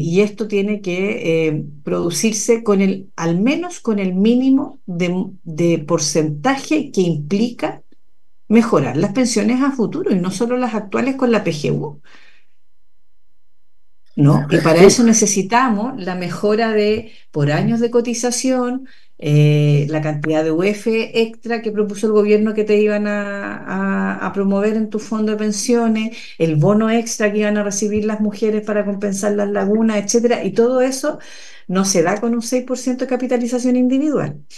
Y esto tiene que producirse al menos con el mínimo de porcentaje que implica mejorar las pensiones a futuro y no solo las actuales con la PGU, ¿no? Y para Sí, eso necesitamos la mejora por años de cotización, la cantidad de UF extra que propuso el gobierno que te iban a promover en tu fondo de pensiones, el bono extra que iban a recibir las mujeres para compensar las lagunas, etcétera. Y todo eso no se da con un 6% de capitalización individual.